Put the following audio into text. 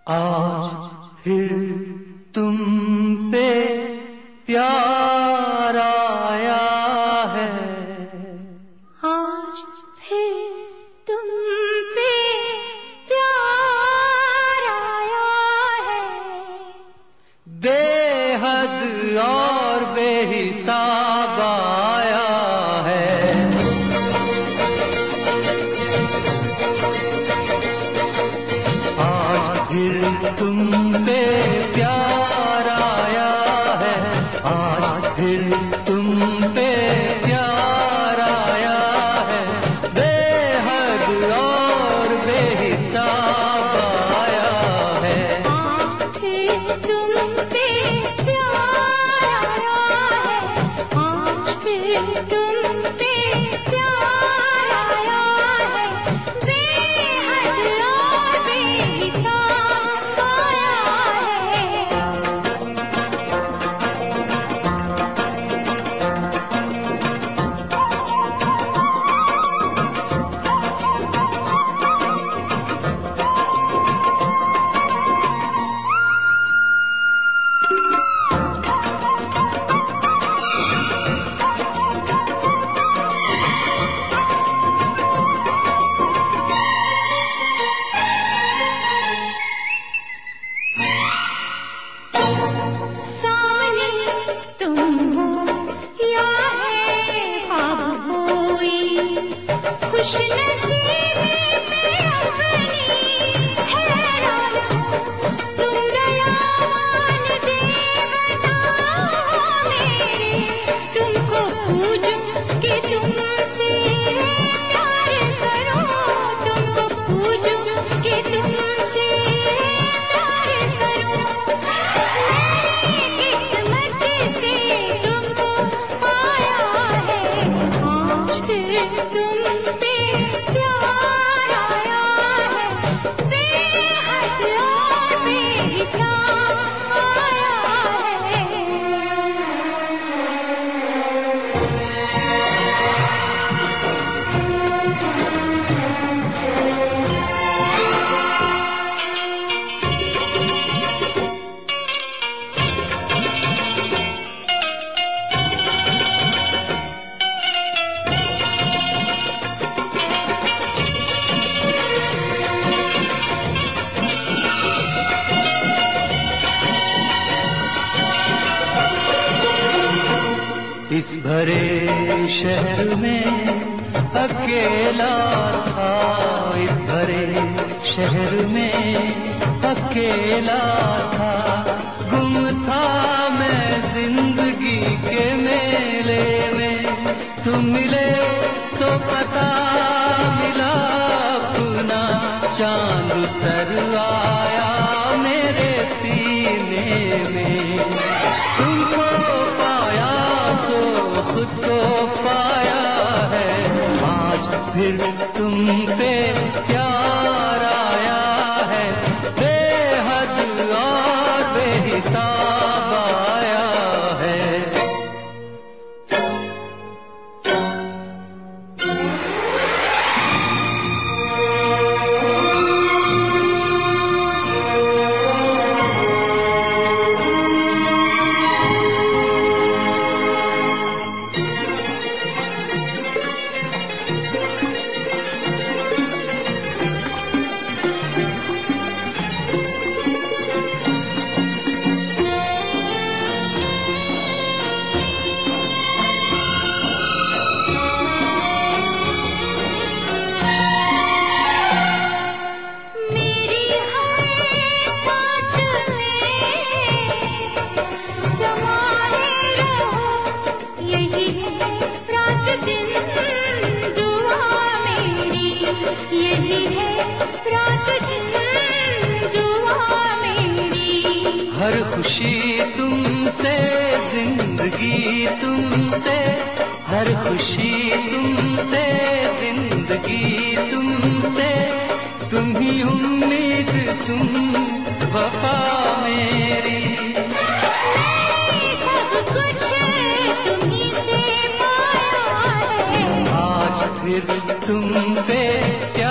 आज फिर तुम पे प्यार आया है, आज फिर तुम पे प्यार आया है, बेहद और बेहिसाब आया है। आज फिर तुम पे प्यार आया है, आज फिर तुम पे प्यार आया है, बेहद और बेहिसाब आया है। आज फिर तुम पे प्यार आया है, आज फिर तुम पे प्यार आया है, बेहद और बेहिसाब आया है। सामने तुम हो या है ख्वाब कोई, खुश नसीबी में अपनी हैरान हूँ। तुम दयावान देवता हो मेरे, तुमको पूजूं कि तुमसे प्यार करूं, तुमको पूजूं कि तुमसे प्यार करूं। किस्मत से तुमको पाया है, आज फिर तुम पे प्यार आया है, बेहद और बेहिसाब आया है। इस भरे शहर में अकेला था, इस भरे शहर में अकेला था, गुम था मैं जिंदगी के मेले में। तुम मिले तो पता मिला अपना, चांद उतर आया मेरे सीने में। तुमको पाया तो खुद को पाया है, आज फिर तुम पे प्यार आया है, बेहद और बेहिसाब आया है। मेरी हर सांस में समाए रहो, यही है रात दिन दुआ मेरी, यही है रात दिन दुआ मेरी। हर खुशी तुमसे, जिंदगी तुमसे, हर खुशी तुमसे, जिंदगी तुमसे, तुम ही उम्मीद, तुम वफा मेरी। सब कुछ तुम्हीं से पाया है, आज फिर तुम पे